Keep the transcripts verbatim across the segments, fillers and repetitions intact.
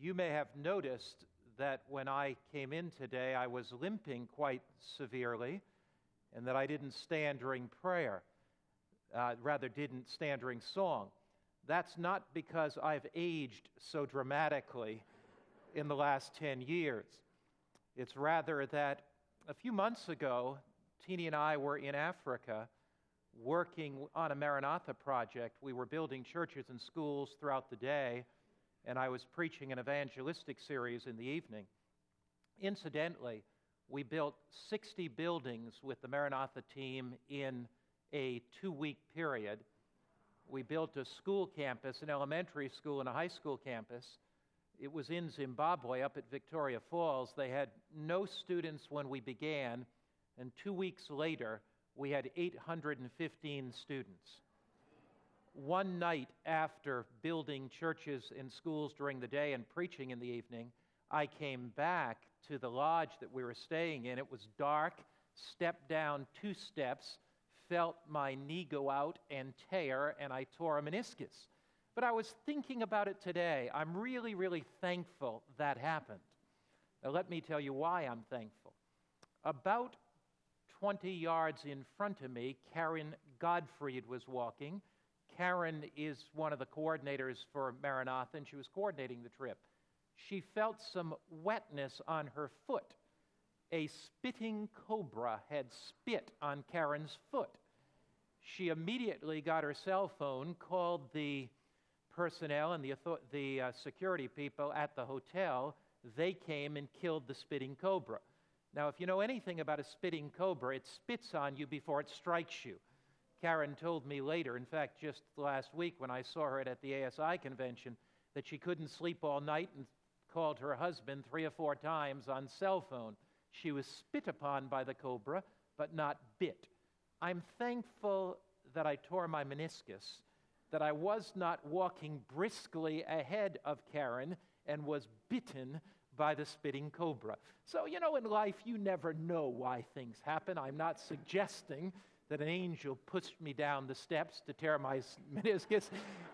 You may have noticed that when I came in today, I was limping quite severely, and that I didn't stand during prayer, uh, rather didn't stand during song. That's not because I've aged so dramatically in the last ten years. It's rather that a few months ago, Teenie and I were in Africa working on a Maranatha project. We were building churches and schools throughout the day, and I was preaching an evangelistic series in the evening. Incidentally, we built sixty buildings with the Maranatha team in a two-week period. We built a school campus, an elementary school and a high school campus. It was in Zimbabwe, up at Victoria Falls. They had no students when we began, and two weeks later, we had eight hundred fifteen students. One night after building churches and schools during the day and preaching in the evening, I came back to the lodge that we were staying in. It was dark, stepped down two steps, felt my knee go out and tear, and I tore a meniscus. But I was thinking about it today. I'm really, really thankful that happened. Now, let me tell you why I'm thankful. About twenty yards in front of me, Karen Godfried was walking. Karen is one of the coordinators for Maranatha, and she was coordinating the trip. She felt some wetness on her foot. A spitting cobra had spit on Karen's foot. She immediately got her cell phone, called the personnel and the, the uh, security people at the hotel. They came and killed the spitting cobra. Now, if you know anything about a spitting cobra, it spits on you before it strikes you. Karen told me later, in fact, just last week when I saw her at the A S I convention, that she couldn't sleep all night and called her husband three or four times on cell phone. She was spit upon by the cobra, but not bit. I'm thankful that I tore my meniscus, that I was not walking briskly ahead of Karen and was bitten by the spitting cobra. So, you know, in life, you never know why things happen. I'm not suggesting that an angel pushed me down the steps to tear my meniscus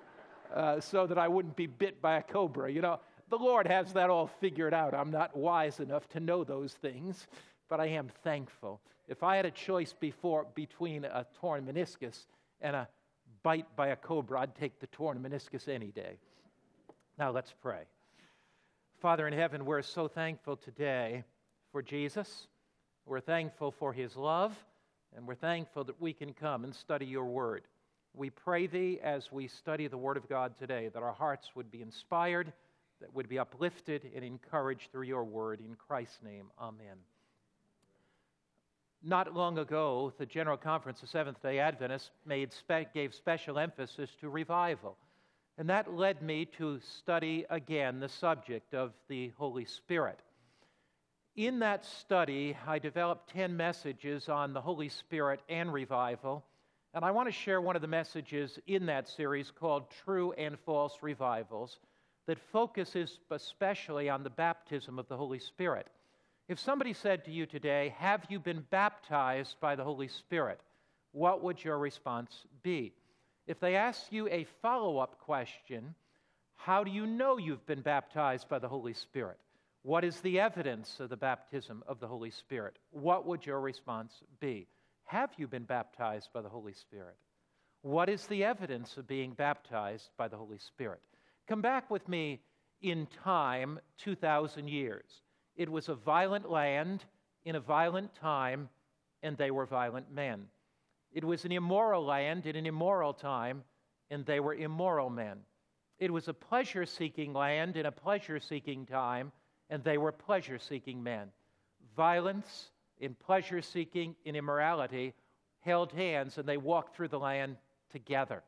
uh, so that I wouldn't be bit by a cobra. You know, the Lord has that all figured out. I'm not wise enough to know those things, but I am thankful. If I had a choice before between a torn meniscus and a bite by a cobra, I'd take the torn meniscus any day. Now let's pray. Father in heaven, we're so thankful today for Jesus. We're thankful for his love, and we're thankful that we can come and study your word. We pray thee as we study the word of God today, that our hearts would be inspired, that would be uplifted and encouraged through your word. In Christ's name, amen. Not long ago, the General Conference of Seventh-day Adventists made spe- gave special emphasis to revival. And that led me to study again the subject of the Holy Spirit. In that study, I developed ten messages on the Holy Spirit and revival, and I want to share one of the messages in that series called True and False Revivals that focuses especially on the baptism of the Holy Spirit. If somebody said to you today, "Have you been baptized by the Holy Spirit?" what would your response be? If they ask you a follow-up question, "How do you know you've been baptized by the Holy Spirit? What is the evidence of the baptism of the Holy Spirit?" what would your response be? Have you been baptized by the Holy Spirit? What is the evidence of being baptized by the Holy Spirit? Come back with me in time two thousand years. It was a violent land in a violent time, and they were violent men. It was an immoral land in an immoral time, and they were immoral men. It was a pleasure-seeking land in a pleasure-seeking time, and they were pleasure-seeking men. Violence in pleasure-seeking, in immorality, held hands, and they walked through the land together.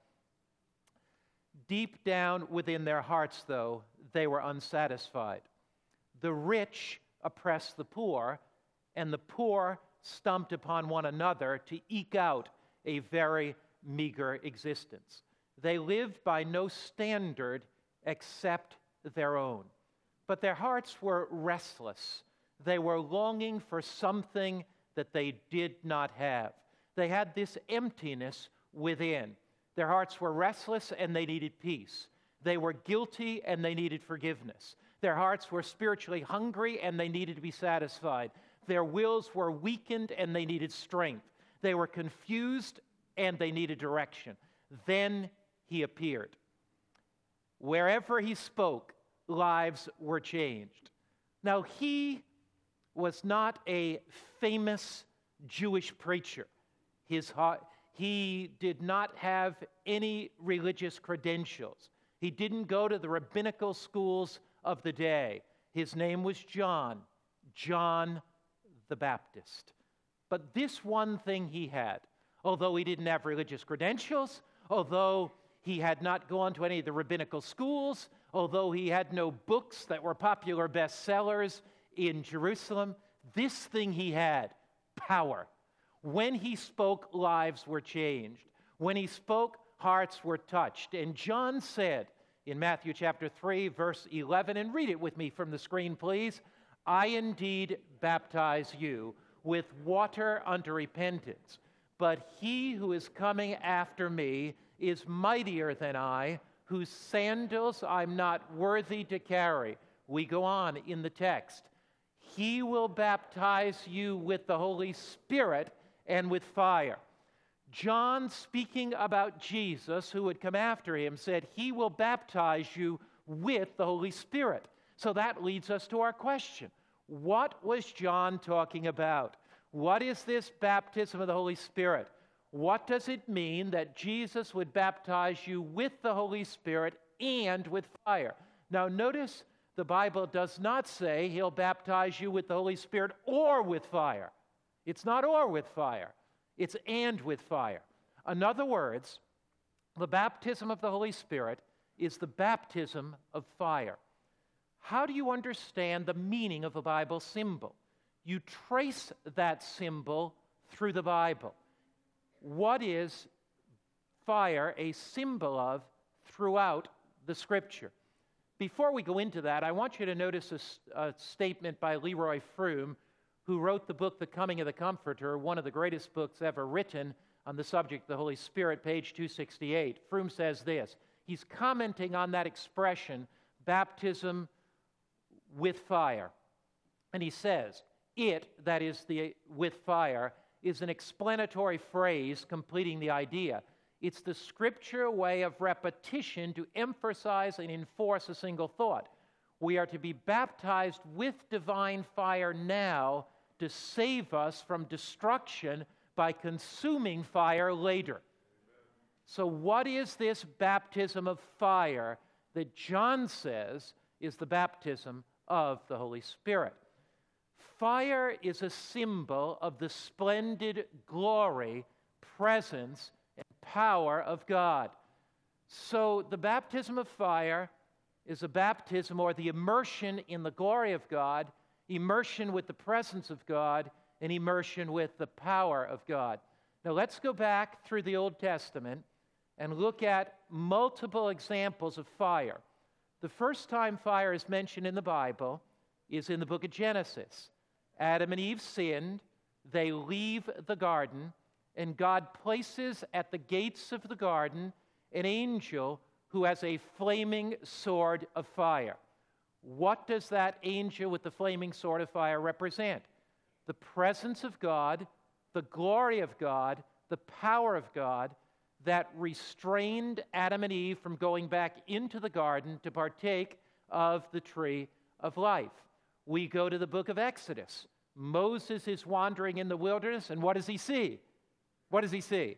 Deep down within their hearts, though, they were unsatisfied. The rich oppressed the poor, and the poor stumped upon one another to eke out a very meager existence. They lived by no standard except their own. But their hearts were restless. They were longing for something that they did not have. They had this emptiness within. Their hearts were restless and they needed peace. They were guilty and they needed forgiveness. Their hearts were spiritually hungry and they needed to be satisfied. Their wills were weakened and they needed strength. They were confused and they needed direction. Then he appeared. Wherever he spoke, lives were changed. Now, he was not a famous Jewish preacher. His heart, he did not have any religious credentials. He didn't go to the rabbinical schools of the day. His name was John, John the Baptist. But this one thing he had, although he didn't have religious credentials, although he had not gone to any of the rabbinical schools, although he had no books that were popular bestsellers in Jerusalem, this thing he had, power. When he spoke, lives were changed. When he spoke, hearts were touched. And John said in Matthew chapter three, verse eleven, and read it with me from the screen, please, I indeed baptize you with water unto repentance, but he who is coming after me is mightier than I, whose sandals I'm not worthy to carry. We go on in the text. He will baptize you with the Holy Spirit and with fire. John, speaking about Jesus, who would come after him, said, he will baptize you with the Holy Spirit. So that leads us to our question. What was John talking about? What is this baptism of the Holy Spirit? What does it mean that Jesus would baptize you with the Holy Spirit and with fire? Now, notice the Bible does not say he'll baptize you with the Holy Spirit or with fire. It's not or with fire. It's and with fire. In other words, the baptism of the Holy Spirit is the baptism of fire. How do you understand the meaning of a Bible symbol? You trace that symbol through the Bible. What is fire a symbol of throughout the Scripture? Before we go into that, I want you to notice a, a statement by Leroy Froom, who wrote the book, The Coming of the Comforter, one of the greatest books ever written on the subject of the Holy Spirit, page two sixty-eight. Froom says this. He's commenting on that expression, baptism with fire. And he says, it, that is the with fire, is an explanatory phrase completing the idea. It's the Scripture way of repetition to emphasize and enforce a single thought. We are to be baptized with divine fire now to save us from destruction by consuming fire later. So what is this baptism of fire that John says is the baptism of the Holy Spirit? Fire is a symbol of the splendid glory, presence, and power of God. So the baptism of fire is a baptism or the immersion in the glory of God, immersion with the presence of God, and immersion with the power of God. Now let's go back through the Old Testament and look at multiple examples of fire. The first time fire is mentioned in the Bible is in the book of Genesis. Adam and Eve sinned, they leave the garden, and God places at the gates of the garden an angel who has a flaming sword of fire. What does that angel with the flaming sword of fire represent? The presence of God, the glory of God, the power of God that restrained Adam and Eve from going back into the garden to partake of the tree of life. We go to the book of Exodus. Moses is wandering in the wilderness, and what does he see? What does he see?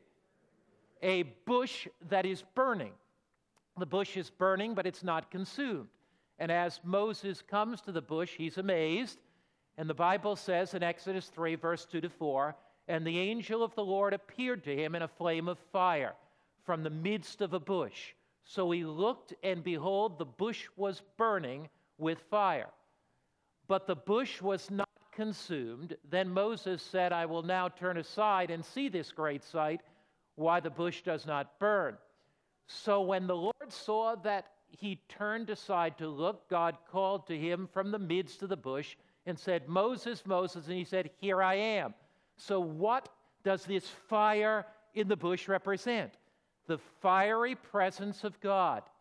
A bush that is burning. The bush is burning, but it's not consumed. And as Moses comes to the bush, he's amazed. And the Bible says in Exodus three, verse two to four, and the angel of the Lord appeared to him in a flame of fire from the midst of a bush. So he looked, and behold, the bush was burning with fire. But the bush was not consumed. Then Moses said, I will now turn aside and see this great sight, why the bush does not burn. So when the Lord saw that he turned aside to look, God called to him from the midst of the bush and said, Moses, Moses, and he said, here I am. So what does this fire in the bush represent? The fiery presence of God.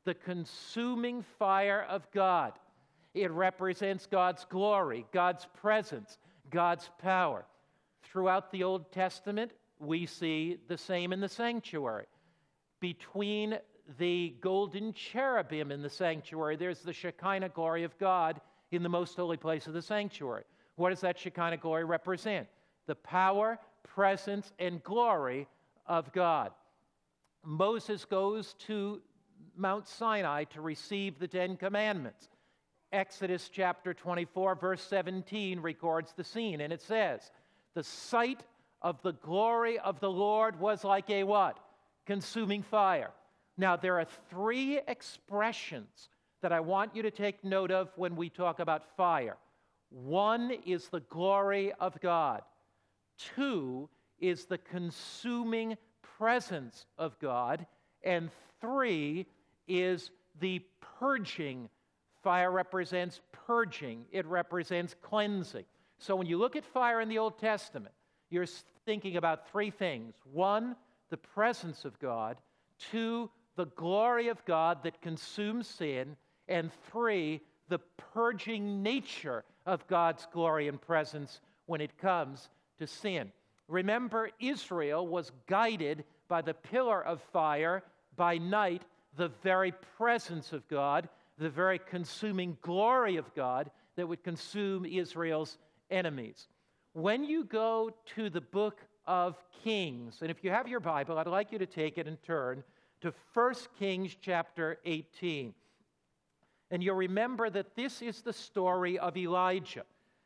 the consuming fire of God. It represents God's glory, God's presence, God's power. Throughout the Old Testament, we see the same in the sanctuary. Between the golden cherubim in the sanctuary, there's the Shekinah glory of God in the most holy place of the sanctuary. What does that Shekinah glory represent? The power, presence, and glory of God. Moses goes to Mount Sinai to receive the Ten Commandments. Exodus chapter twenty-four, verse seventeen records the scene, and it says, "The sight of the glory of the Lord was like a" what? Consuming fire. Now, there are three expressions that I want you to take note of when we talk about fire. One is the glory of God. Two is the consuming presence of God. And three is the purging. Fire represents purging. It represents cleansing. So when you look at fire in the Old Testament, you're thinking about three things. One, the presence of God. Two, the glory of God that consumes sin. And three, the purging nature of God's glory and presence when it comes to sin. Remember, Israel was guided by the pillar of fire by night, the very presence of God, the very consuming glory of God that would consume Israel's enemies. When you go to the book of Kings, and if you have your Bible, I'd like you to take it and turn to First Kings chapter eighteen. And you'll remember that this is the story of Elijah.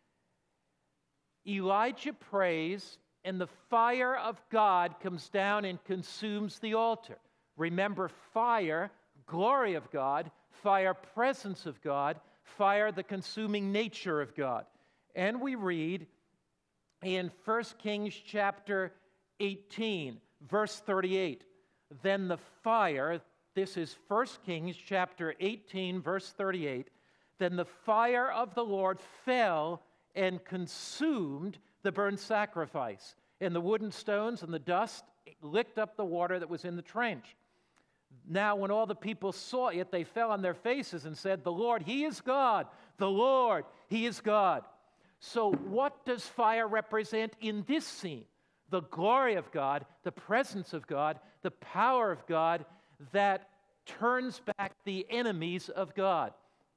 Elijah prays, and the fire of God comes down and consumes the altar. Remember, fire, glory of God, fire, presence of God, fire, the consuming nature of God. And we read in First Kings chapter eighteen, verse thirty-eight, "Then the fire," this is First Kings chapter eighteen, verse thirty-eight, "Then the fire of the Lord fell and consumed the burnt sacrifice, and the wooden stones and the dust licked up the water that was in the trench. Now when all the people saw it, they fell on their faces and said, 'The Lord, He is God. The Lord, He is God.'" So what does fire represent in this scene? The glory of God, the presence of God, the power of God that turns back the enemies of God.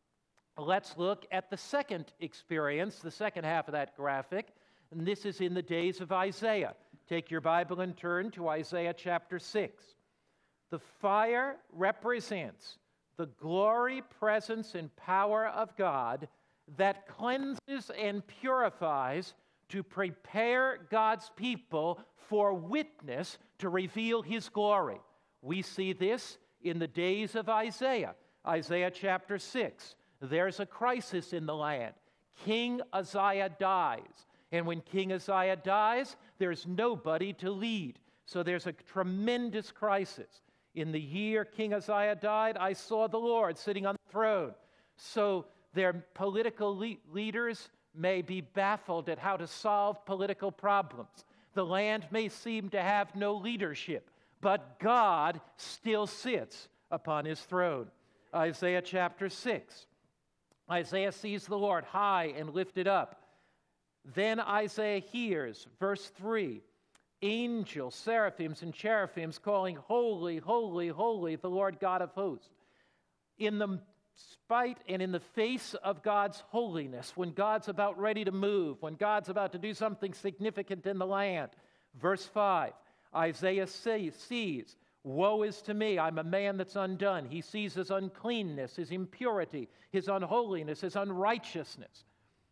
Let's look at the second experience, the second half of that graphic, and this is in the days of Isaiah. Take your Bible and turn to Isaiah chapter six. The fire represents the glory, presence, and power of God that cleanses and purifies to prepare God's people for witness to reveal His glory. We see this in the days of Isaiah. Isaiah chapter six. There's a crisis in the land. King Uzziah dies. And when King Uzziah dies, there's nobody to lead. So there's a tremendous crisis. In the year King Uzziah died, I saw the Lord sitting on the throne. So their political le- leaders may be baffled at how to solve political problems. The land may seem to have no leadership, but God still sits upon His throne. Isaiah chapter six. Isaiah sees the Lord high and lifted up. Then Isaiah hears, verse three, angels, seraphims, and cherubim calling, "Holy, holy, holy, the Lord God of hosts." In the spite and in the face of God's holiness, when God's about ready to move, when God's about to do something significant in the land, verse five, Isaiah sees, "Woe is to me, I'm a man that's undone." He sees his uncleanness, his impurity, his unholiness, his unrighteousness.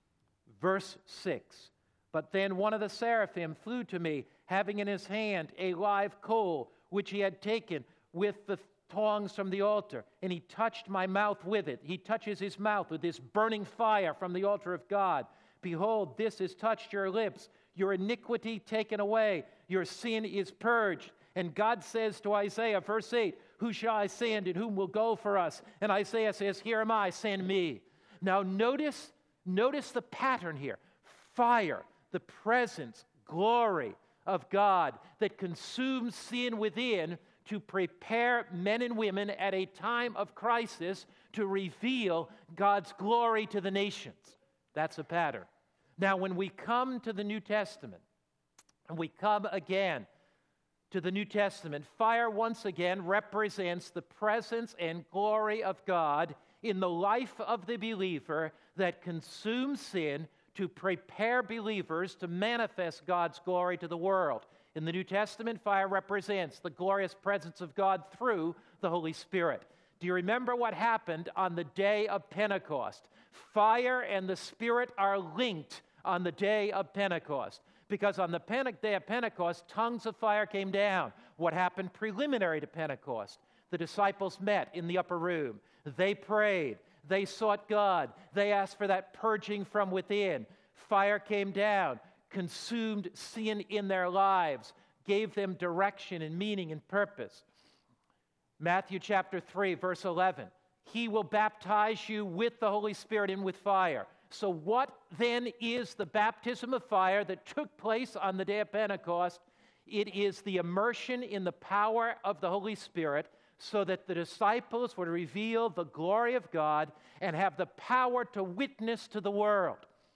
Verse six, "But then one of the seraphim flew to me, having in his hand a live coal, which he had taken with the tongs from the altar, and he touched my mouth with it." He touches his mouth with this burning fire from the altar of God. "Behold, this has touched your lips, your iniquity taken away, your sin is purged." And God says to Isaiah, verse eight, "Who shall I send, and whom will go for us?" And Isaiah says, "Here am I, send me." Now notice, notice the pattern here. Fire, the presence, glory of God that consumes sin within to prepare men and women at a time of crisis to reveal God's glory to the nations. That's a pattern. Now, when we come to the New Testament, and we come again to the New Testament, fire once again represents the presence and glory of God in the life of the believer that consumes sin to prepare believers to manifest God's glory to the world. In the New Testament, fire represents the glorious presence of God through the Holy Spirit. Do you remember what happened on the day of Pentecost? Fire and the Spirit are linked on the day of Pentecost. Because on the Pente- day of Pentecost, tongues of fire came down. What happened preliminary to Pentecost? The disciples met in the upper room. They prayed. They sought God. They asked for that purging from within. Fire came down, consumed sin in their lives, gave them direction and meaning and purpose. Matthew chapter three, verse eleven. He will baptize you with the Holy Spirit and with fire. So what then is the baptism of fire that took place on the day of Pentecost? It is the immersion in the power of the Holy Spirit so that the disciples would reveal the glory of God and have the power to witness to the world.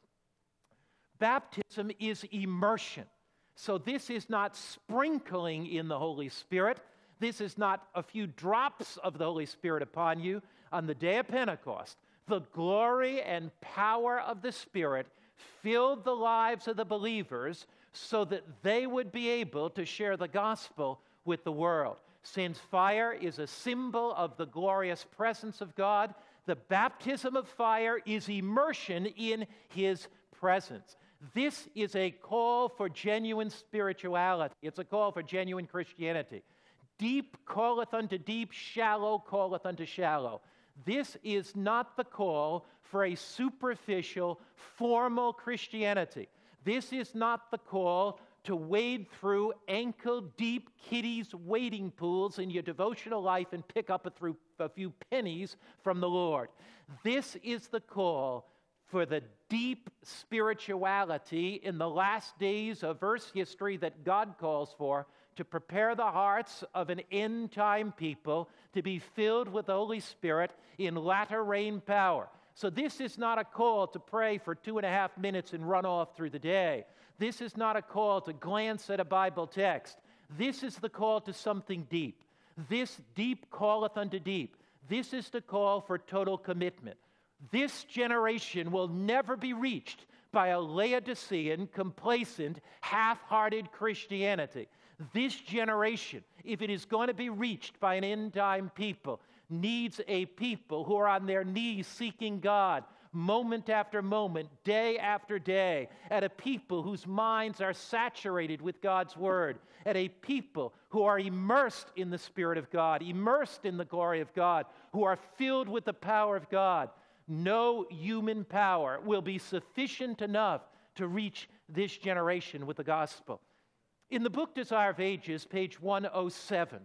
Baptism is immersion. So this is not sprinkling in the Holy Spirit. This is not a few drops of the Holy Spirit upon you. On the day of Pentecost, the glory and power of the Spirit filled the lives of the believers so that they would be able to share the gospel with the world. Since fire is a symbol of the glorious presence of God, the baptism of fire is immersion in His presence. This is a call for genuine spirituality. It's a call for genuine Christianity. Deep calleth unto deep, shallow calleth unto shallow. This is not the call for a superficial, formal Christianity. This is not the call to wade through ankle-deep kiddies' wading pools in your devotional life and pick up a, through, a few pennies from the Lord. This is the call for the deep spirituality in the last days of Earth's history that God calls for, to prepare the hearts of an end-time people to be filled with the Holy Spirit in latter rain power. So this is not a call to pray for two and a half minutes and run off through the day. This is not a call to glance at a Bible text. This is the call to something deep. This deep calleth unto deep. This is the call for total commitment. This generation will never be reached by a Laodicean, complacent, half-hearted Christianity. This generation, if it is going to be reached by an end-time people, needs a people who are on their knees seeking God moment after moment, day after day, at a people whose minds are saturated with God's Word, at a people who are immersed in the Spirit of God, immersed in the glory of God, who are filled with the power of God. No human power will be sufficient enough to reach this generation with the gospel. In the book Desire of Ages, page one oh seven,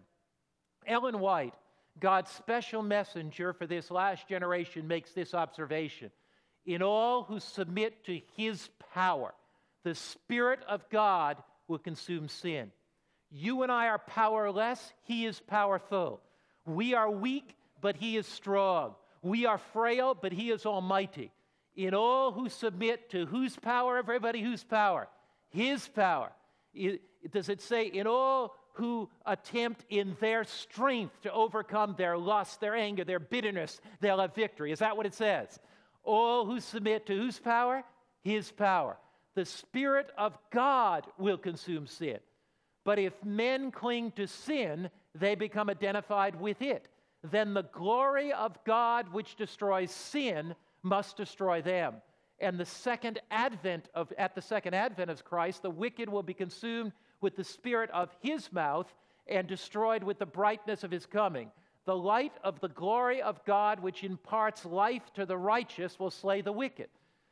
Ellen White, God's special messenger for this last generation, makes this observation. In all who submit to His power, the Spirit of God will consume sin. You and I are powerless. He is powerful. We are weak, but He is strong. We are frail, but He is almighty. In all who submit to whose power, everybody, whose power? His power. It, does it say, in all who attempt in their strength to overcome their lust, their anger, their bitterness, they'll have victory? Is that what it says? All who submit to whose power? His power. The Spirit of God will consume sin. But if men cling to sin, they become identified with it. Then the glory of God which destroys sin must destroy them. And the second advent of at the second advent of Christ, the wicked will be consumed with the spirit of His mouth and destroyed with the brightness of His coming. The light of the glory of God which imparts life to the righteous will slay the wicked.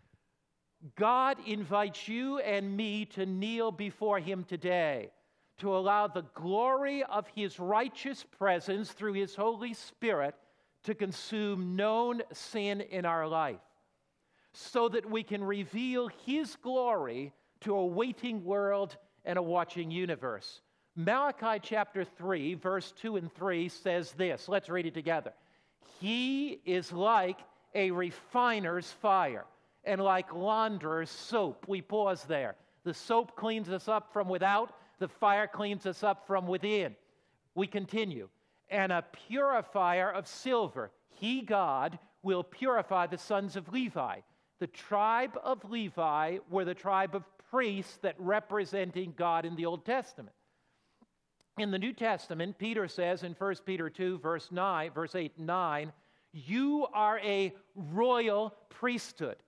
God invites you and me to kneel before Him today, to allow the glory of His righteous presence through His Holy Spirit to consume known sin in our life, so that we can reveal His glory to a waiting world and a watching universe. Malachi chapter three, verse two and three says this. Let's read it together. He is like a refiner's fire and like launderer's soap. We pause there. The soap cleans us up from without. The fire cleans us up from within. We continue. And a purifier of silver. He, God, will purify the sons of Levi. The tribe of Levi were the tribe of priests that representing God in the Old Testament. In the New Testament, Peter says in First Peter two, verse nine, verse eight and nine, you are a royal priesthood,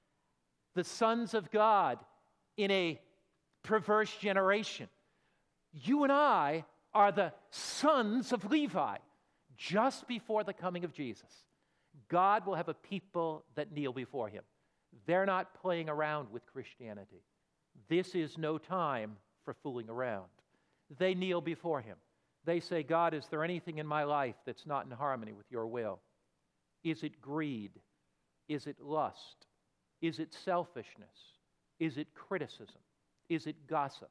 the sons of God in a perverse generation. You and I are the sons of Levi just before the coming of Jesus. God will have a people that kneel before him. They're not playing around with Christianity. This is no time for fooling around. They kneel before him. They say, God, is there anything in my life that's not in harmony with your will? Is it greed? Is it lust? Is it selfishness? Is it criticism? Is it gossip?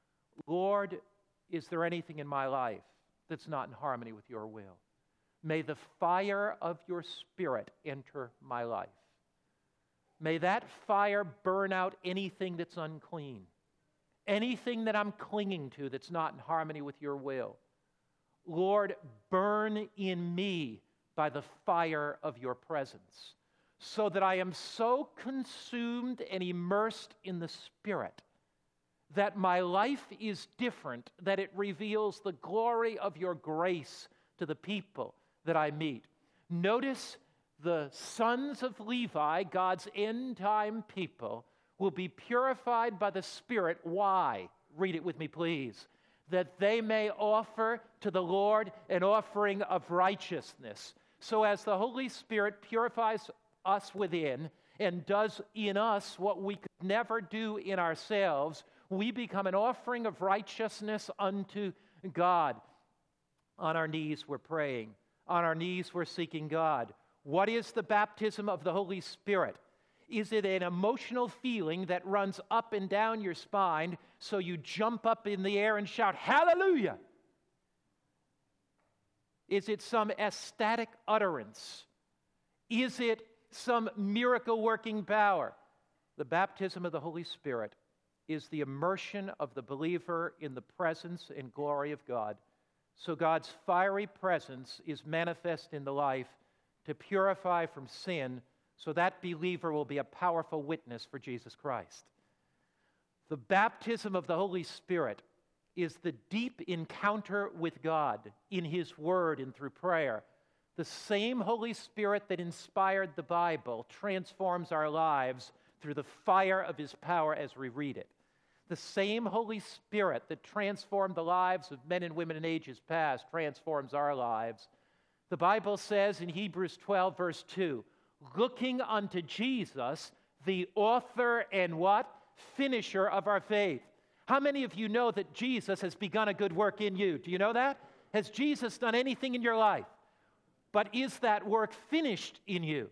Lord, is there anything in my life that's not in harmony with your will? May the fire of your Spirit enter my life. May that fire burn out anything that's unclean, anything that I'm clinging to that's not in harmony with your will. Lord, burn in me by the fire of your presence, so that I am so consumed and immersed in the Spirit that my life is different, that it reveals the glory of your grace to the people that I meet. Notice the sons of Levi, God's end-time people, will be purified by the Spirit. Why? Read it with me, please. That they may offer to the Lord an offering of righteousness. So as the Holy Spirit purifies us within and does in us what we could never do in ourselves, we become an offering of righteousness unto God. On our knees we're praying. On our knees we're seeking God. What is the baptism of the Holy Spirit? Is it an emotional feeling that runs up and down your spine so you jump up in the air and shout, hallelujah? Is it some ecstatic utterance? Is it some miracle-working power? The baptism of the Holy Spirit is the immersion of the believer in the presence and glory of God. So God's fiery presence is manifest in the life to purify from sin, so that believer will be a powerful witness for Jesus Christ. The baptism of the Holy Spirit is the deep encounter with God in His Word and through prayer. The same Holy Spirit that inspired the Bible transforms our lives through the fire of His power as we read it. The same Holy Spirit that transformed the lives of men and women in ages past transforms our lives. The Bible says in Hebrews twelve, verse two, looking unto Jesus, the author and what? Finisher of our faith. How many of you know that Jesus has begun a good work in you? Do you know that? Has Jesus done anything in your life? But is that work finished in you?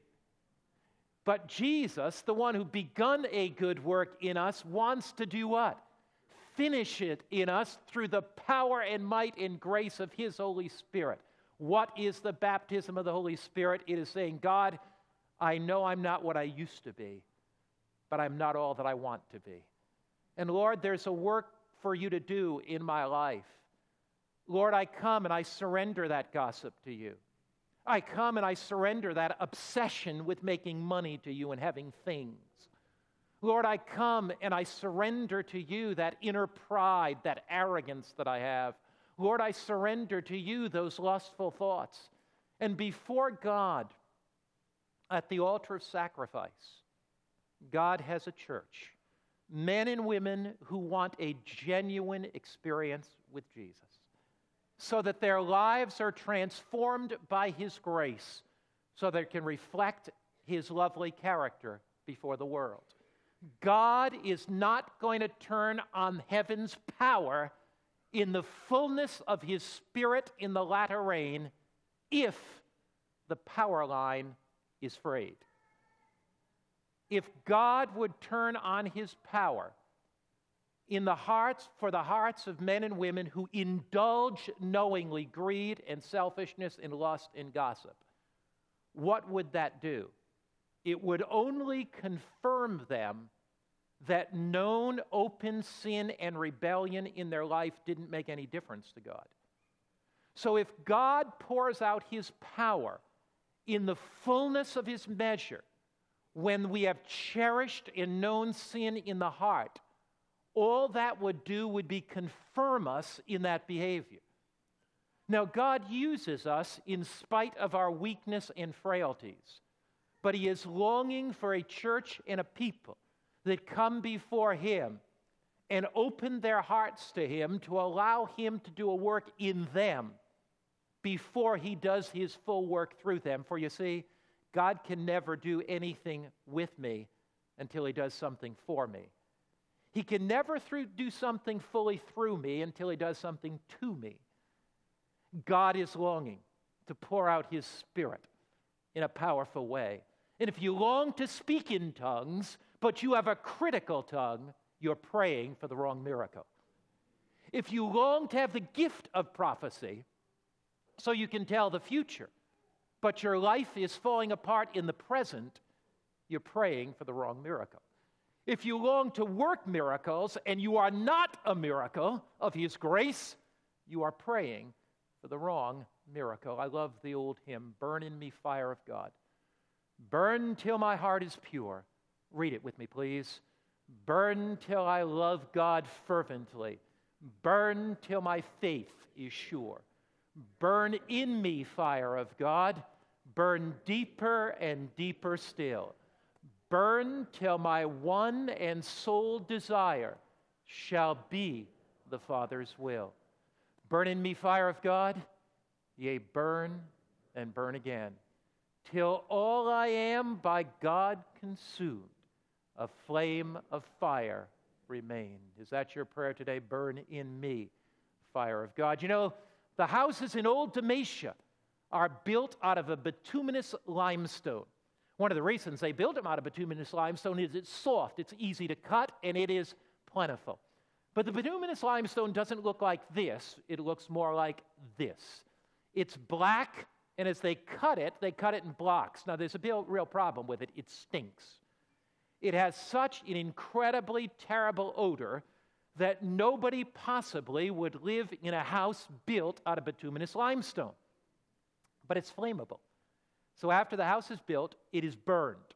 But Jesus, the one who begun a good work in us, wants to do what? Finish it in us through the power and might and grace of His Holy Spirit. What is the baptism of the Holy Spirit? It is saying, God, I know I'm not what I used to be, but I'm not all that I want to be. And Lord, there's a work for you to do in my life. Lord, I come and I surrender that gossip to you. I come and I surrender that obsession with making money to you and having things. Lord, I come and I surrender to you that inner pride, that arrogance that I have. Lord, I surrender to you those lustful thoughts. And before God, at the altar of sacrifice, God has a church, men and women who want a genuine experience with Jesus, so that their lives are transformed by His grace, so they can reflect His lovely character before the world. God is not going to turn on heaven's power in the fullness of His Spirit in the latter rain if the power line is frayed. If God would turn on His power in the hearts, for the hearts of men and women who indulge knowingly greed and selfishness and lust and gossip. What would that do? It would only confirm them that known open sin and rebellion in their life didn't make any difference to God. So if God pours out his power in the fullness of his measure, when we have cherished and known sin in the heart, all that would do would be confirm us in that behavior. Now, God uses us in spite of our weakness and frailties, but he is longing for a church and a people that come before him and open their hearts to him to allow him to do a work in them before he does his full work through them. For you see, God can never do anything with me until he does something for me. He can never through, do something fully through me until he does something to me. God is longing to pour out his Spirit in a powerful way. And if you long to speak in tongues, but you have a critical tongue, you're praying for the wrong miracle. If you long to have the gift of prophecy, so you can tell the future, but your life is falling apart in the present, you're praying for the wrong miracle. If you long to work miracles and you are not a miracle of his grace, you are praying for the wrong miracle. I love the old hymn, "Burn in me, fire of God. Burn till my heart is pure." Read it with me, please. "Burn till I love God fervently. Burn till my faith is sure. Burn in me, fire of God. Burn deeper and deeper still. Burn till my one and sole desire shall be the Father's will. Burn in me, fire of God, yea, burn and burn again, till all I am by God consumed, a flame of fire remained." Is that your prayer today? Burn in me, fire of God. You know, the houses in Old Dalmatia are built out of a bituminous limestone. One of the reasons they built them out of bituminous limestone is it's soft, it's easy to cut, and it is plentiful. But the bituminous limestone doesn't look like this. It looks more like this. It's black, and as they cut it, they cut it in blocks. Now, there's a real, real problem with it. It stinks. It has such an incredibly terrible odor that nobody possibly would live in a house built out of bituminous limestone. But it's flammable. So after the house is built, it is burned.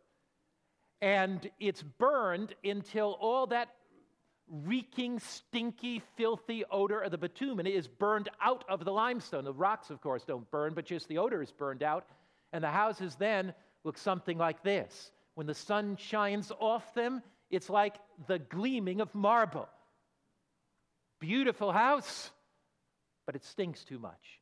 And it's burned until all that reeking, stinky, filthy odor of the bitumen is burned out of the limestone. The rocks, of course, don't burn, but just the odor is burned out. And the houses then look something like this. When the sun shines off them, it's like the gleaming of marble. Beautiful house, but it stinks too much.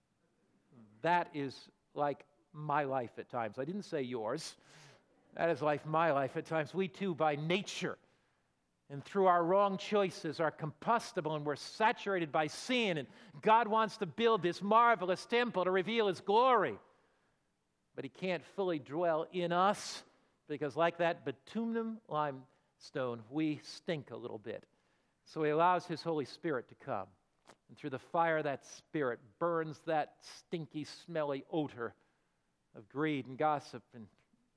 That is like my life at times. I didn't say yours. That is like my life at times. We too, by nature, and through our wrong choices, are combustible, and we're saturated by sin, and God wants to build this marvelous temple to reveal his glory. But he can't fully dwell in us, because like that bituminous limestone, we stink a little bit. So he allows his Holy Spirit to come. And through the fire of that Spirit burns that stinky, smelly odor of greed and gossip and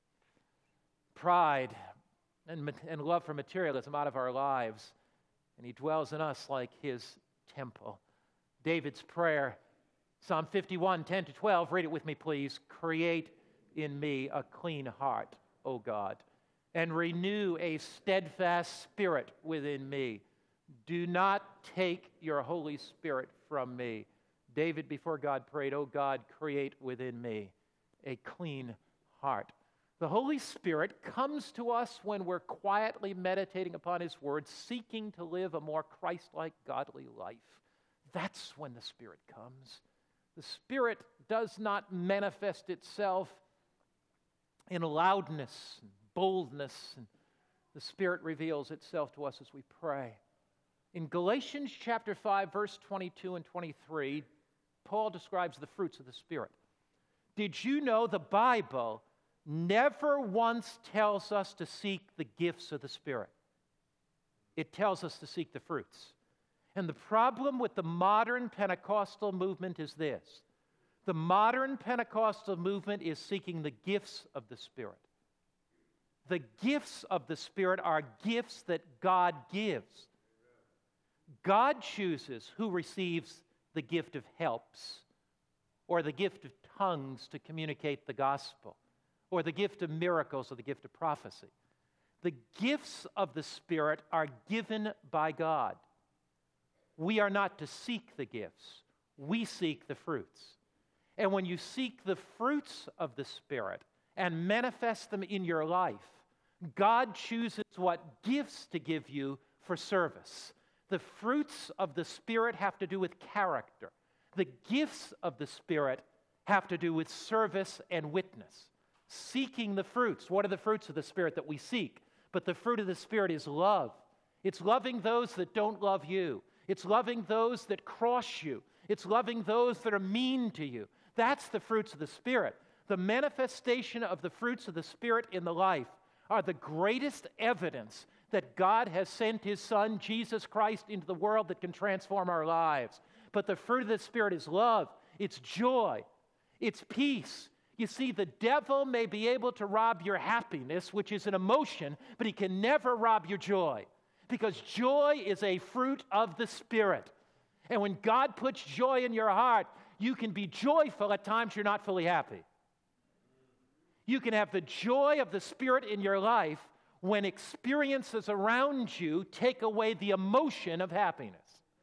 pride and, and love for materialism out of our lives. And he dwells in us like his temple. David's prayer, Psalm fifty-one, ten to twelve, read it with me, please. "Create in me a clean heart, O God, and renew a steadfast spirit within me. Do not take your Holy Spirit from me." David, before God, prayed, "O God, create within me a clean heart." The Holy Spirit comes to us when we're quietly meditating upon his word, seeking to live a more Christ-like, godly life. That's when the Spirit comes. The Spirit does not manifest itself in loudness and boldness. And the Spirit reveals itself to us as we pray. In Galatians chapter five, verse twenty-two and twenty-three, Paul describes the fruits of the Spirit. Did you know the Bible never once tells us to seek the gifts of the Spirit? It tells us to seek the fruits. And the problem with the modern Pentecostal movement is this. The modern Pentecostal movement is seeking the gifts of the Spirit. The gifts of the Spirit are gifts that God gives. God chooses who receives the gift of helps, or the gift of tongues to communicate the gospel, or the gift of miracles, or the gift of prophecy. The gifts of the Spirit are given by God. We are not to seek the gifts. We seek the fruits. And when you seek the fruits of the Spirit and manifest them in your life, God chooses what gifts to give you for service. The fruits of the Spirit have to do with character. The gifts of the Spirit have to do with service and witness. Seeking the fruits. What are the fruits of the Spirit that we seek? But the fruit of the Spirit is love. It's loving those that don't love you. It's loving those that cross you. It's loving those that are mean to you. That's the fruits of the Spirit. The manifestation of the fruits of the Spirit in the life are the greatest evidence that God has sent His Son, Jesus Christ, into the world that can transform our lives. But the fruit of the Spirit is love. It's joy. It's peace. You see, the devil may be able to rob your happiness, which is an emotion, but he can never rob your joy, because joy is a fruit of the Spirit. And when God puts joy in your heart, you can be joyful at times you're not fully happy. You can have the joy of the Spirit in your life when experiences around you take away the emotion of happiness.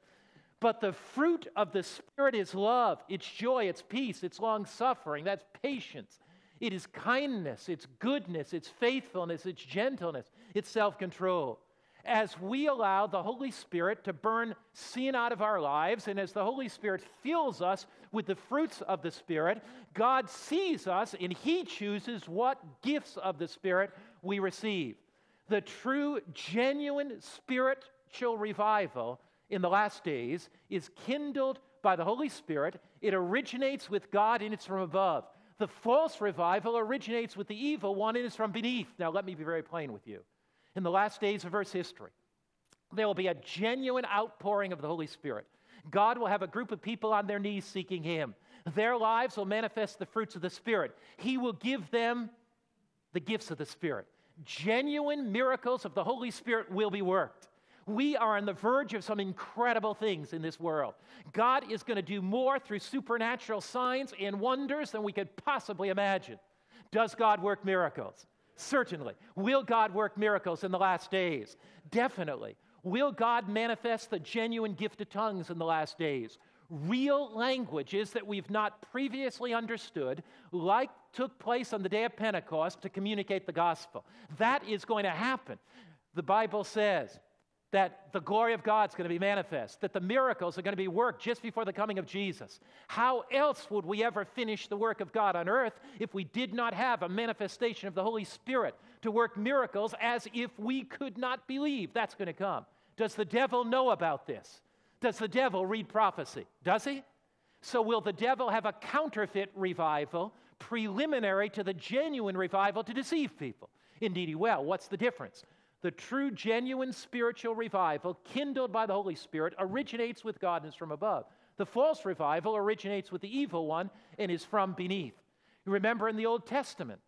But the fruit of the Spirit is love, it's joy, it's peace, it's long-suffering, that's patience. It is kindness, it's goodness, it's faithfulness, it's gentleness, it's self-control. As we allow the Holy Spirit to burn sin out of our lives, and as the Holy Spirit fills us with the fruits of the Spirit, God sees us and He chooses what gifts of the Spirit we receive. The true, genuine spiritual revival in the last days is kindled by the Holy Spirit. It originates with God and it's from above. The false revival originates with the evil one and is from beneath. Now let me be very plain with you. In the last days of Earth's history, there will be a genuine outpouring of the Holy Spirit. God will have a group of people on their knees seeking Him. Their lives will manifest the fruits of the Spirit. He will give them the gifts of the Spirit. Genuine miracles of the Holy Spirit will be worked. We are on the verge of some incredible things in this world. God is going to do more through supernatural signs and wonders than we could possibly imagine. Does God work miracles? Certainly. Will God work miracles in the last days? Definitely. Will God manifest the genuine gift of tongues in the last days? Real languages that we've not previously understood, like took place on the day of Pentecost, to communicate the gospel. That is going to happen. The Bible says that the glory of God is going to be manifest, that the miracles are going to be worked just before the coming of Jesus. How else would we ever finish the work of God on earth if we did not have a manifestation of the Holy Spirit to work miracles as if we could not believe? That's going to come. Does the devil know about this? Does the devil read prophecy? Does he? So will the devil have a counterfeit revival preliminary to the genuine revival to deceive people? Indeed he will. What's the difference? The true, genuine spiritual revival, kindled by the Holy Spirit, originates with God and is from above. The false revival originates with the evil one and is from beneath. You remember in the Old Testament,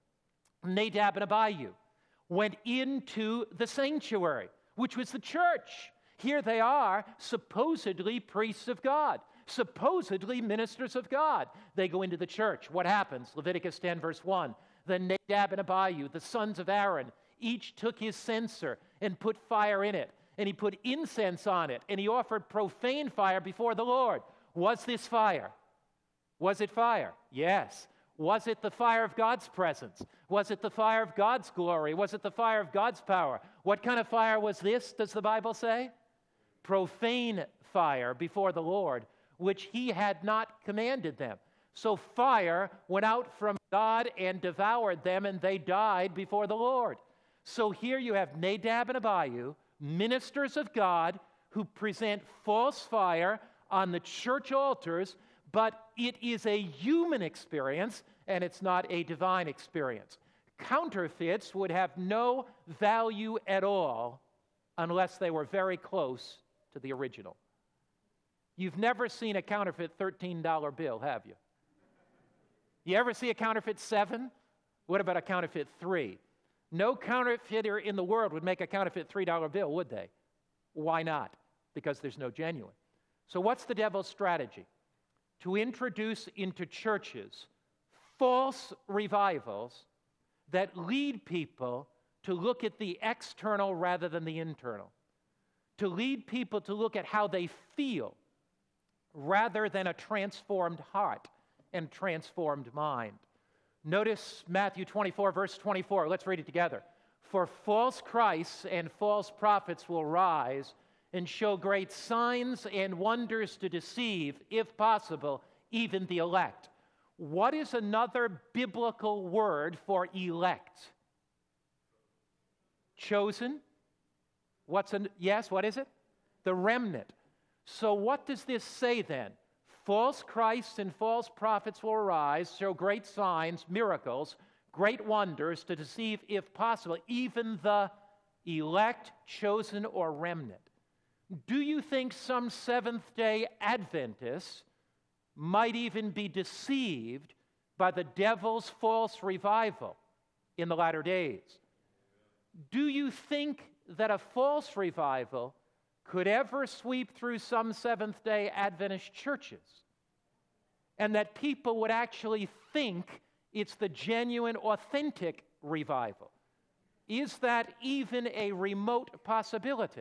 Nadab and Abihu went into the sanctuary, which was the church. Here they are, supposedly priests of God, supposedly ministers of God. They go into the church. What happens? Leviticus ten, verse one. Then Nadab and Abihu, the sons of Aaron, each took his censer and put fire in it, and he put incense on it, and he offered profane fire before the Lord. Was this fire? Was it fire? Yes. Was it the fire of God's presence? Was it the fire of God's glory? Was it the fire of God's power? What kind of fire was this, does the Bible say? Profane fire before the Lord, which He had not commanded them. So fire went out from God and devoured them, and they died before the Lord. So here you have Nadab and Abihu, ministers of God, who present false fire on the church altars, but it is a human experience, and it's not a divine experience. Counterfeits would have no value at all unless they were very close to the original. You've never seen a counterfeit thirteen dollar bill, have you? You ever see a counterfeit seven? What about a counterfeit three? No counterfeiter in the world would make a counterfeit three dollar bill, would they? Why not? Because there's no genuine. So what's the devil's strategy? To introduce into churches false revivals that lead people to look at the external rather than the internal. To lead people to look at how they feel rather than a transformed heart and transformed mind. Notice Matthew twenty-four, verse twenty-four. Let's read it together. For false Christs and false prophets will rise and show great signs and wonders to deceive, if possible, even the elect. What is another biblical word for elect? Chosen? What's an, yes, what is it? The remnant. So what does this say then? False Christs and false prophets will arise, show great signs, miracles, great wonders to deceive, if possible, even the elect, chosen, or remnant. Do you think some Seventh-day Adventists might even be deceived by the devil's false revival in the latter days? Do you think that a false revival could ever sweep through some Seventh-day Adventist churches, and that people would actually think it's the genuine, authentic revival? Is that even a remote possibility?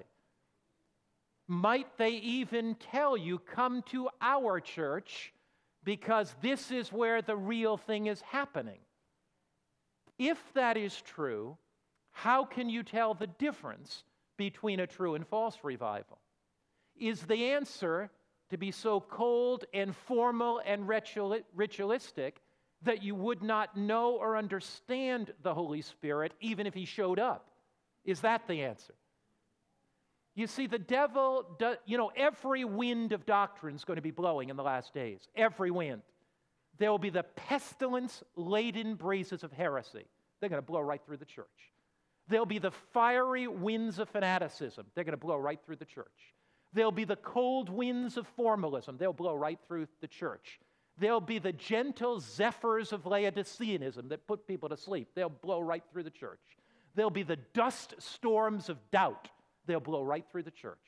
Might they even tell you, come to our church because this is where the real thing is happening? If that is true, how can you tell the difference between a true and false revival? Is the answer to be so cold and formal and ritualistic that you would not know or understand the Holy Spirit even if he showed up? Is that the answer? You see, the devil, does, you know, every wind of doctrine is going to be blowing in the last days. Every wind. There will be the pestilence-laden breezes of heresy. They're going to blow right through the church. There'll be the fiery winds of fanaticism. They're going to blow right through the church. There'll be the cold winds of formalism. They'll blow right through the church. There'll be the gentle zephyrs of Laodiceanism that put people to sleep. They'll blow right through the church. There'll be the dust storms of doubt. They'll blow right through the church.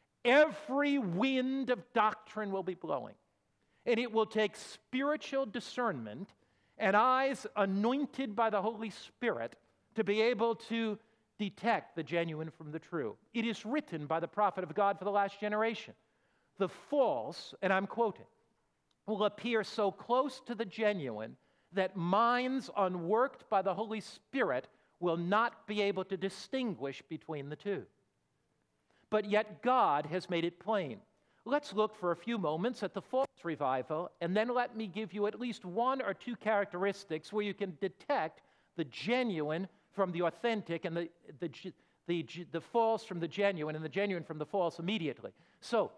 Every wind of doctrine will be blowing. And it will take spiritual discernment and eyes anointed by the Holy Spirit to be able to detect the genuine from the true. It is written by the prophet of God for the last generation. The false, and I'm quoting, will appear so close to the genuine that minds unworked by the Holy Spirit will not be able to distinguish between the two. But yet God has made it plain. Let's look for a few moments at the false revival, and then let me give you at least one or two characteristics where you can detect the genuine from the authentic and the, the, the, the false from the genuine and the genuine from the false immediately. So,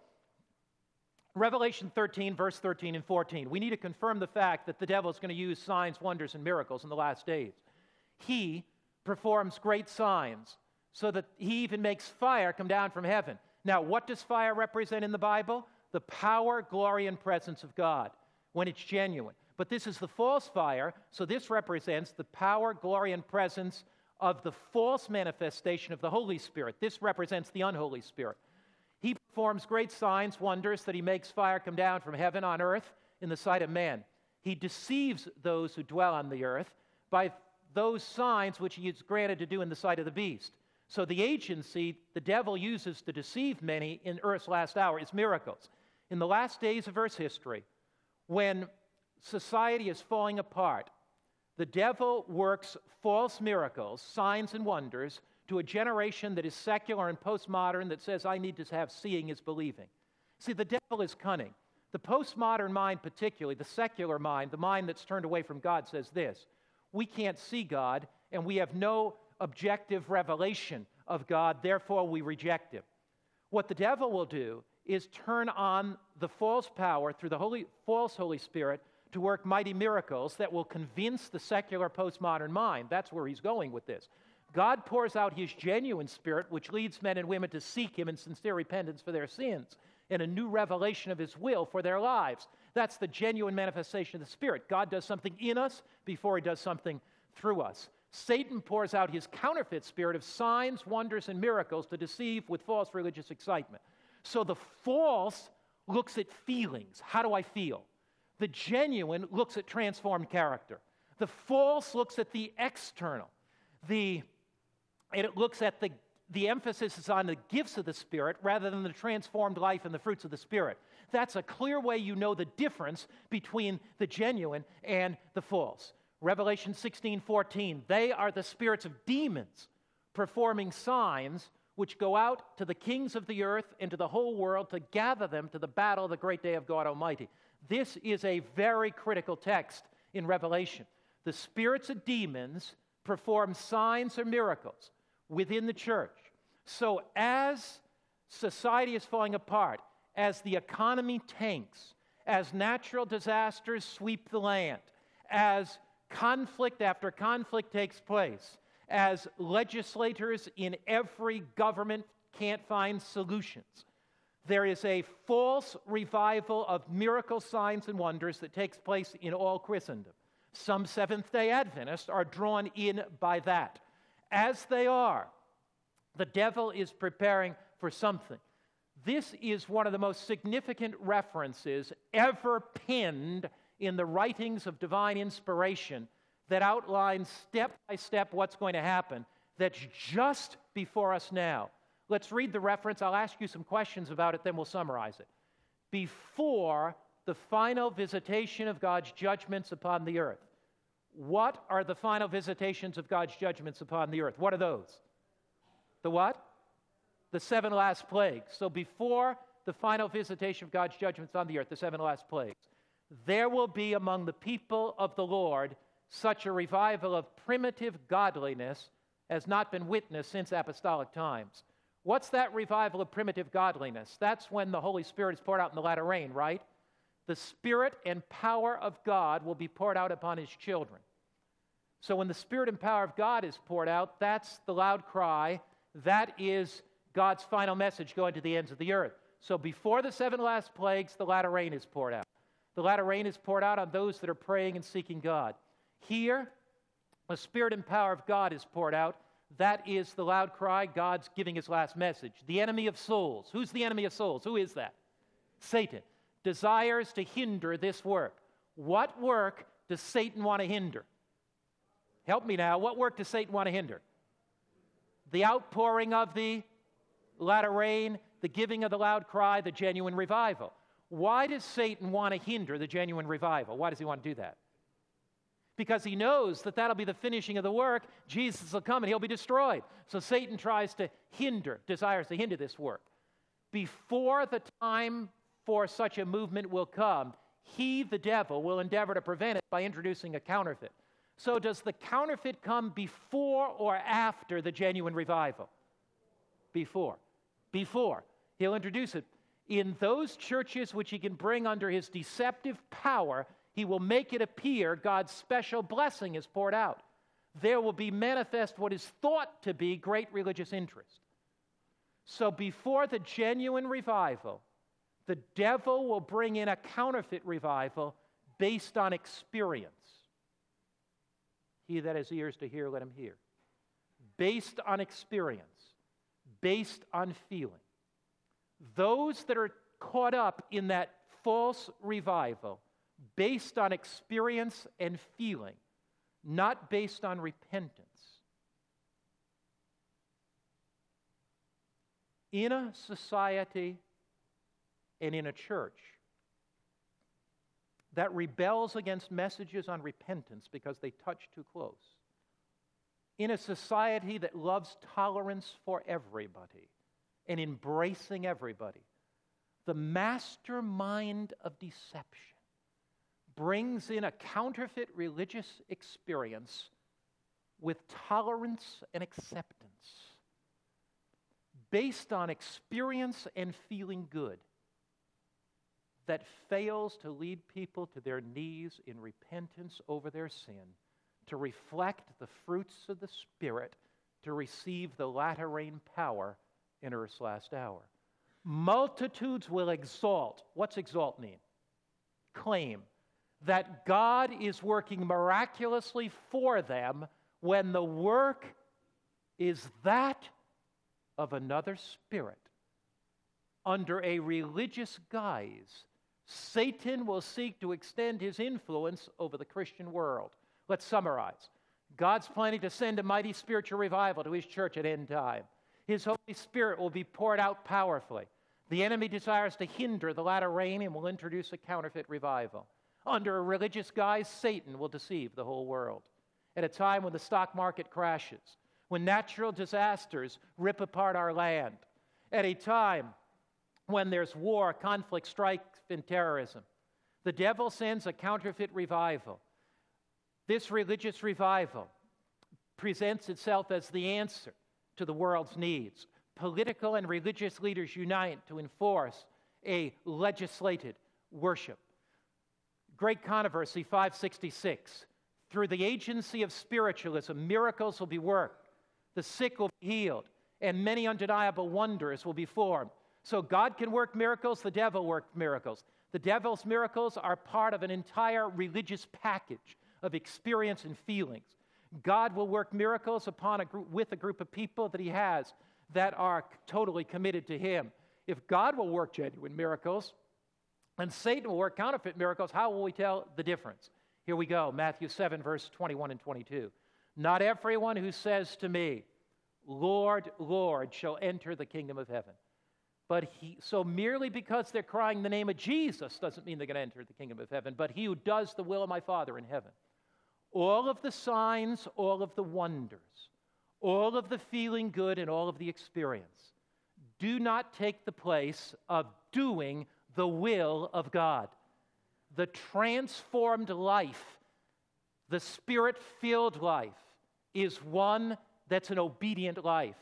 Revelation thirteen, verse thirteen and fourteen. We need to confirm the fact that the devil is going to use signs, wonders, and miracles in the last days. He performs great signs so that he even makes fire come down from heaven. Now, what does fire represent in the Bible? The power, glory, and presence of God when it's genuine. But this is the false fire, so this represents the power, glory, and presence of the false manifestation of the Holy Spirit. This represents the unholy spirit. He performs great signs, wonders, that he makes fire come down from heaven on earth in the sight of man. He deceives those who dwell on the earth by those signs which he is granted to do in the sight of the beast. So the agency the devil uses to deceive many in earth's last hour is miracles. In the last days of Earth's history, when society is falling apart, the devil works false miracles, signs and wonders, to a generation that is secular and postmodern that says, I need to have seeing is believing. See, the devil is cunning. The postmodern mind particularly, the secular mind, the mind that's turned away from God, says this: we can't see God, and we have no objective revelation of God, therefore we reject him. What the devil will do is turn on the false power through the holy, false Holy Spirit to work mighty miracles that will convince the secular postmodern mind. That's where he's going with this. God pours out his genuine Spirit, which leads men and women to seek him in sincere repentance for their sins and a new revelation of his will for their lives. That's the genuine manifestation of the Spirit. God does something in us before he does something through us. Satan pours out his counterfeit spirit of signs, wonders, and miracles to deceive with false religious excitement. So the false looks at feelings. How do I feel? The genuine looks at transformed character. The false looks at the external. The, and it looks at the, the emphasis is on the gifts of the Spirit rather than the transformed life and the fruits of the Spirit. That's a clear way you know the difference between the genuine and the false. Revelation sixteen fourteen, they are the spirits of demons performing signs which go out to the kings of the earth and to the whole world to gather them to the battle of the great day of God Almighty. This is a very critical text in Revelation. The spirits of demons perform signs or miracles within the church. So as society is falling apart, as the economy tanks, as natural disasters sweep the land, as conflict after conflict takes place, as legislators in every government can't find solutions, there is a false revival of miracle signs and wonders that takes place in all Christendom. Some Seventh-day Adventists are drawn in by that. As they are, the devil is preparing for something. This is one of the most significant references ever penned in the writings of divine inspiration that outlines step by step what's going to happen. That's just before us now. Let's read the reference. I'll ask you some questions about it, then we'll summarize it. Before the final visitation of God's judgments upon the earth. What are the final visitations of God's judgments upon the earth? What are those? The what? The seven last plagues. So before the final visitation of God's judgments on the earth, the seven last plagues, there will be among the people of the Lord such a revival of primitive godliness as not been witnessed since apostolic times. What's that revival of primitive godliness? That's when the Holy Spirit is poured out in the latter rain, right? The Spirit and power of God will be poured out upon his children. So when the Spirit and power of God is poured out, that's the loud cry. That is God's final message going to the ends of the earth. So before the seven last plagues, the latter rain is poured out. The latter rain is poured out on those that are praying and seeking God. Here, the Spirit and power of God is poured out. That is the loud cry. God's giving his last message. The enemy of souls. Who's the enemy of souls? Who is that? Satan. Desires to hinder this work. What work does Satan want to hinder? Help me now. What work does Satan want to hinder? The outpouring of the latter rain, the giving of the loud cry, the genuine revival. Why does Satan want to hinder the genuine revival? Why does he want to do that? Because he knows that that'll be the finishing of the work. Jesus will come and he'll be destroyed. So Satan tries to hinder, desires to hinder this work. Before the time for such a movement will come, he, the devil, will endeavor to prevent it by introducing a counterfeit. So does the counterfeit come before or after the genuine revival? Before. Before. He'll introduce it. In those churches which he can bring under his deceptive power, he will make it appear God's special blessing is poured out. There will be manifest what is thought to be great religious interest. So before the genuine revival, the devil will bring in a counterfeit revival based on experience. He that has ears to hear, let him hear. Based on experience, based on feeling. Those that are caught up in that false revival, based on experience and feeling, not based on repentance. In a society and in a church that rebels against messages on repentance because they touch too close, in a society that loves tolerance for everybody and embracing everybody, the mastermind of deception brings in a counterfeit religious experience with tolerance and acceptance based on experience and feeling good that fails to lead people to their knees in repentance over their sin, to reflect the fruits of the Spirit to receive the latter rain power in earth's last hour. Multitudes will exalt. What's exalt mean? Claim that God is working miraculously for them when the work is that of another spirit. Under a religious guise, Satan will seek to extend his influence over the Christian world. Let's summarize. God's planning to send a mighty spiritual revival to his church at end time. His Holy Spirit will be poured out powerfully. The enemy desires to hinder the latter rain and will introduce a counterfeit revival. Under a religious guise, Satan will deceive the whole world. At a time when the stock market crashes, when natural disasters rip apart our land, at a time when there's war, conflict, strife, and terrorism, the devil sends a counterfeit revival. This religious revival presents itself as the answer to the world's needs. Political and religious leaders unite to enforce a legislated worship. Great Controversy five sixty-six. Through the agency of spiritualism, miracles will be worked, the sick will be healed, and many undeniable wonders will be formed. So God can work miracles, the devil worked miracles. The devil's miracles are part of an entire religious package of experience and feelings. God will work miracles upon a group, with a group of people that he has that are totally committed to him. If God will work genuine miracles and Satan will work counterfeit miracles, how will we tell the difference? Here we go, Matthew seven, verse twenty-one and twenty-two. Not everyone who says to me, Lord, Lord, shall enter the kingdom of heaven. But he, so merely because they're crying the name of Jesus doesn't mean they're going to enter the kingdom of heaven, but he who does the will of my Father in heaven. All of the signs, all of the wonders, all of the feeling good and all of the experience do not take the place of doing the will of God. The transformed life, the Spirit-filled life, is one that's an obedient life.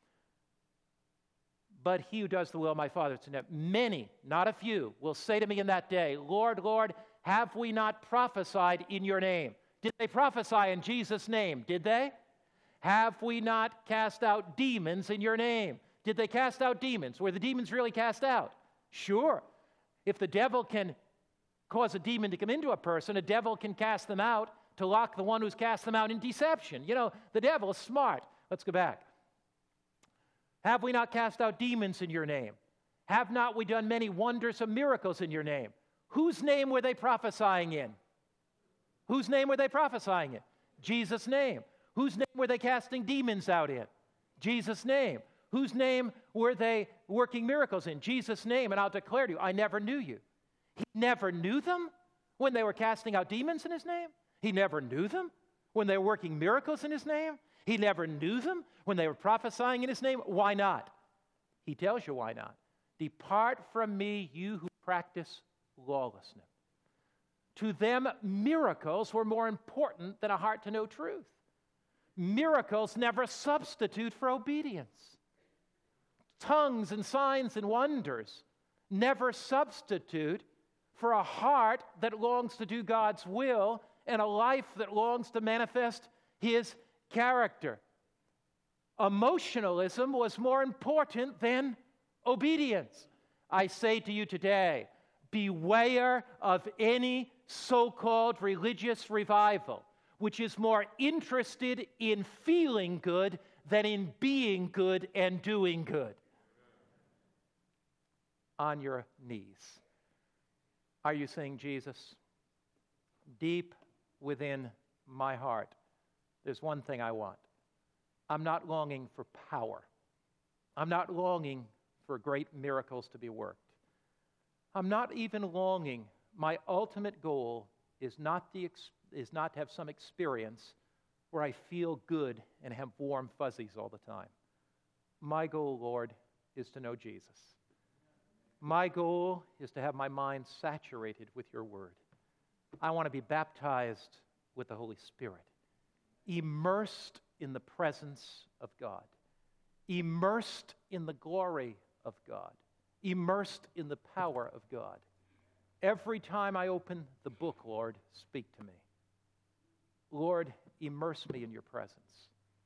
But he who does the will of my Father, it's in heaven. Many, not a few, will say to me in that day, Lord, Lord, have we not prophesied in your name? Did they prophesy in Jesus' name? Did they? Have we not cast out demons in your name? Did they cast out demons? Were the demons really cast out? Sure. If the devil can cause a demon to come into a person, a devil can cast them out to lock the one who's cast them out in deception. You know, the devil is smart. Let's go back. Have we not cast out demons in your name? Have not we done many wonders and miracles in your name? Whose name were they prophesying in? Whose name were they prophesying in? Jesus' name. Whose name were they casting demons out in? Jesus' name. Whose name were they working miracles in? Jesus' name. And I'll declare to you, I never knew you. He never knew them when they were casting out demons in his name. He never knew them when they were working miracles in his name. He never knew them when they were prophesying in his name. Why not? He tells you why not. Depart from me, you who practice lawlessness. To them, miracles were more important than a heart to know truth. Miracles never substitute for obedience. Tongues and signs and wonders never substitute for a heart that longs to do God's will and a life that longs to manifest his character. Emotionalism was more important than obedience. I say to you today, beware of any so-called religious revival, which is more interested in feeling good than in being good and doing good. On your knees. Are you saying, Jesus, deep within my heart, there's one thing I want. I'm not longing for power. I'm not longing for great miracles to be worked. I'm not even longing. My ultimate goal is not, the, is not to have some experience where I feel good and have warm fuzzies all the time. My goal, Lord, is to know Jesus. My goal is to have my mind saturated with your word. I want to be baptized with the Holy Spirit, immersed in the presence of God, immersed in the glory of God, immersed in the power of God. Every time I open the book, Lord, speak to me. Lord, immerse me in your presence.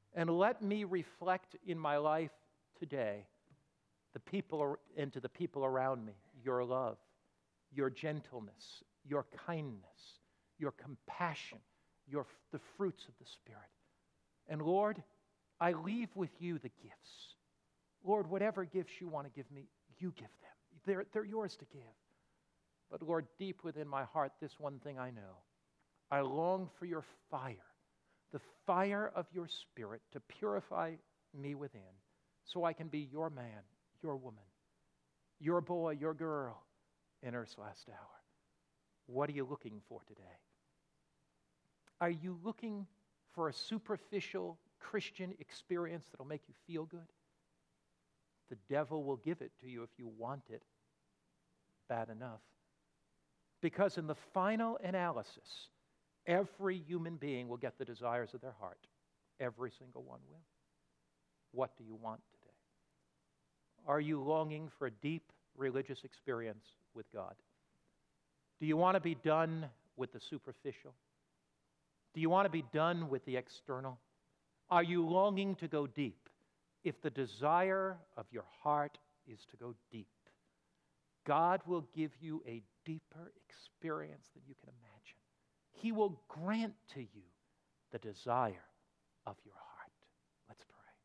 And let me reflect in my life today the people and to the people around me, your love, your gentleness, your kindness, your compassion, your, the fruits of the Spirit. And Lord, I leave with you the gifts. Lord, whatever gifts you want to give me, you give them. They're, they're yours to give. But Lord, deep within my heart, this one thing I know. I long for your fire, the fire of your Spirit to purify me within so I can be your man, your woman, your boy, your girl in Earth's last hour. What are you looking for today? Are you looking for a superficial Christian experience that'll make you feel good? The devil will give it to you if you want it bad enough. Because in the final analysis, every human being will get the desires of their heart. Every single one will. What do you want today? Are you longing for a deep religious experience with God? Do you want to be done with the superficial? Do you want to be done with the external? Are you longing to go deep? If the desire of your heart is to go deep, God will give you a deeper experience than you can imagine. He will grant to you the desire of your heart. Let's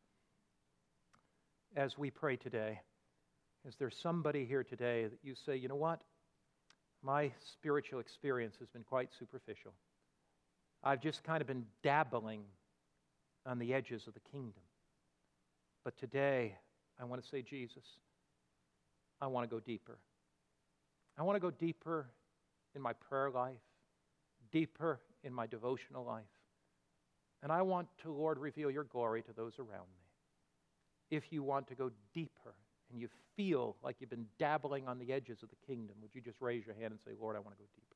pray. As we pray today, is there somebody here today that you say, you know what? My spiritual experience has been quite superficial. I've just kind of been dabbling on the edges of the kingdom. But today, I want to say, Jesus, I want to go deeper. I want to go deeper in my prayer life, deeper in my devotional life. And I want to, Lord, reveal your glory to those around me. If you want to go deeper and you feel like you've been dabbling on the edges of the kingdom, would you just raise your hand and say, Lord, I want to go deeper?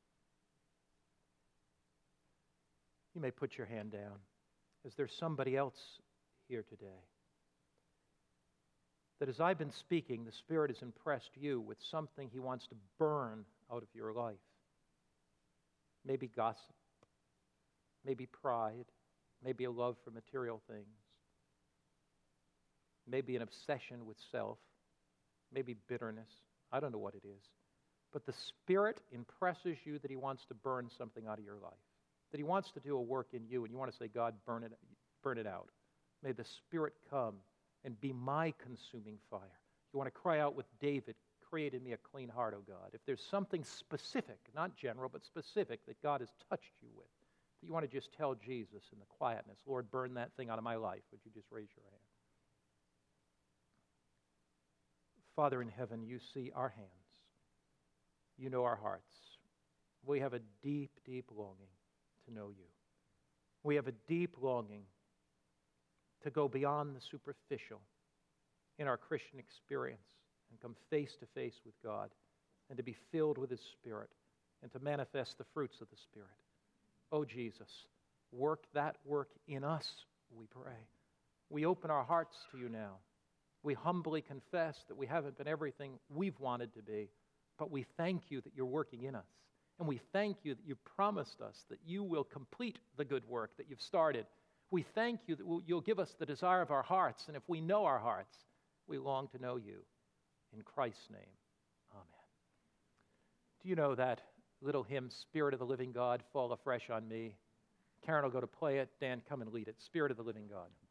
You may put your hand down. Is there somebody else here today that as I've been speaking, the Spirit has impressed you with something He wants to burn out of your life? Maybe gossip, maybe pride, maybe a love for material things, maybe an obsession with self, maybe bitterness. I don't know what it is. But the Spirit impresses you that He wants to burn something out of your life, that He wants to do a work in you, and you want to say, God, burn it, burn it out. May the Spirit come and be my consuming fire. You want to cry out with David, create in me a clean heart, O God. If there's something specific, not general, but specific that God has touched you with, that you want to just tell Jesus in the quietness, Lord, burn that thing out of my life, would you just raise your hand? Father in heaven, you see our hands. You know our hearts. We have a deep, deep longing to know you. We have a deep longing to go beyond the superficial in our Christian experience and come face to face with God and to be filled with His Spirit and to manifest the fruits of the Spirit. Oh, Jesus, work that work in us, we pray. We open our hearts to you now. We humbly confess that we haven't been everything we've wanted to be, but we thank you that you're working in us. And we thank you that you promised us that you will complete the good work that you've started. We thank you that you'll give us the desire of our hearts, and if we know our hearts, we long to know you. In Christ's name, amen. Do you know that little hymn, Spirit of the Living God, Fall Afresh on Me? Karen will go to play it. Dan, come and lead it. Spirit of the Living God.